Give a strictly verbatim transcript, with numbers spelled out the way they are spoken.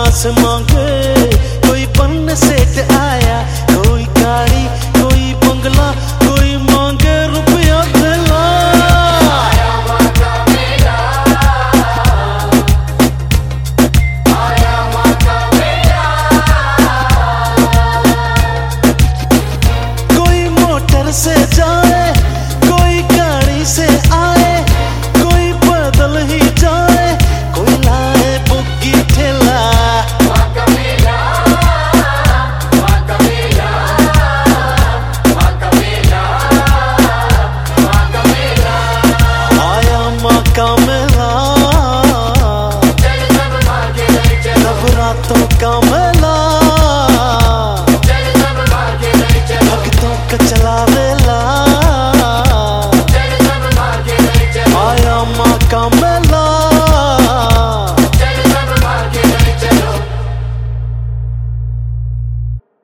सांस मांगे, कोई पन्न सेठ आया, कोई गाड़ी कोई बंगला, कोई मांगे रुपया थैला। आया माता मेला, आया माता मेला। कोई मोटर से जाए, कोई गाड़ी से आए, कोई पैदल ही जाए, कोई लाए बुग्गी ठेला। माता मेला, माता मेला, माता मेला, माता मेला। आया माँ का मेला, चल सब माँ के ले चलो, नवरातों का मेला, चल सब माँ के ले चलो। भक्तों का चला